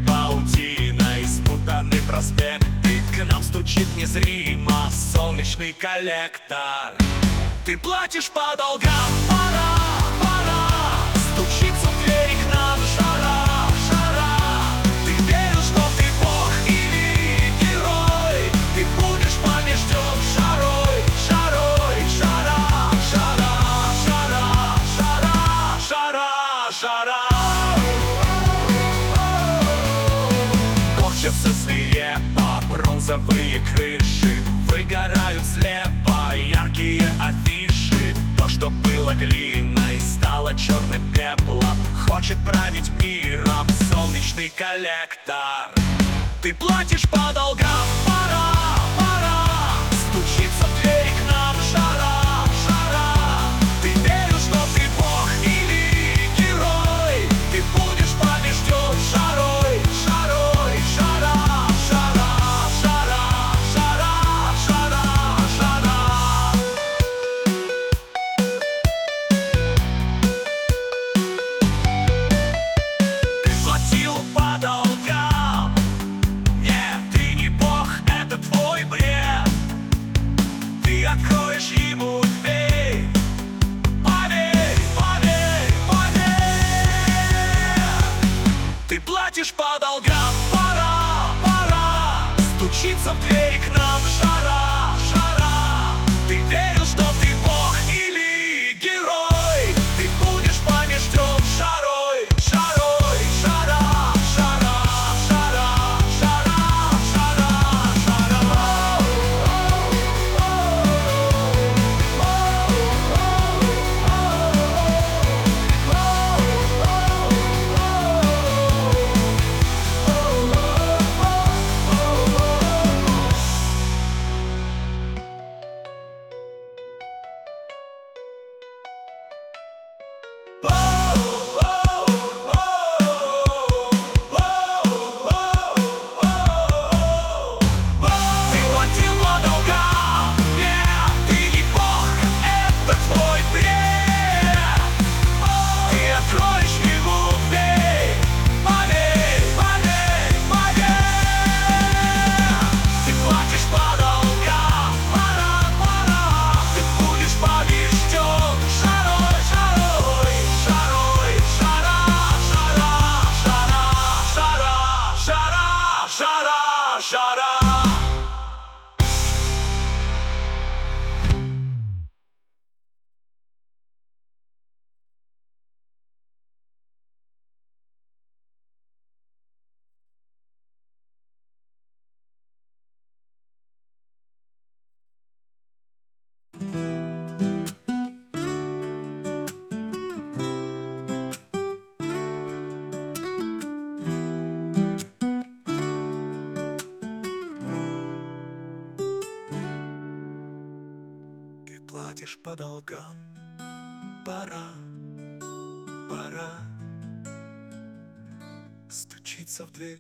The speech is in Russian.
паутина и спутанный проспект. И к нам стучит незримо солнечный коллектор. Ты платишь по долгам, пора, пора. Стучится в двери к нам жара, жара. Ты веришь, что ты бог или герой? Ты будешь побежден жарой, жарой, жара, жара, жара, жара, жара, жара. Корчатся свирепо бронзовые крыши, выгорают слепо яркие афиши. То, что было глиной, стало черным пеплом. Хочет править миром солнечный коллектор. Ты платишь по долгам, пора, пора. Стучится в двери к нам жара, жара. Ты веришь, что ты бог или герой? Ты будешь побежден жарой, жарой, жара, жара, жара, жара, жара, жара. Ты платил по долгам. Нет, ты не бог, это твой бред. Ты откроешь ему дверь. Поверь, поверь, поверь. Ты платишь по долгам, пора, пора. Стучится в дверь к нам жара, жара. Ты веришь, что ты бог или герой? Ты будешь побежден жарой, жарой, жара, жара, жара, жара, жара, жара. Ты платил по долгам. Нет, ты не бог, это твой бред. Ты откроешь ему дверь. Поверь, поверь, поверь. Ты платишь по долгам, пора, пора. Ты будешь побежден жарой, жарой, жарой, жара, жара, жара, жара, жара, жара, жара. Ты платишь по долгам, пора, пора. Стучится в дверь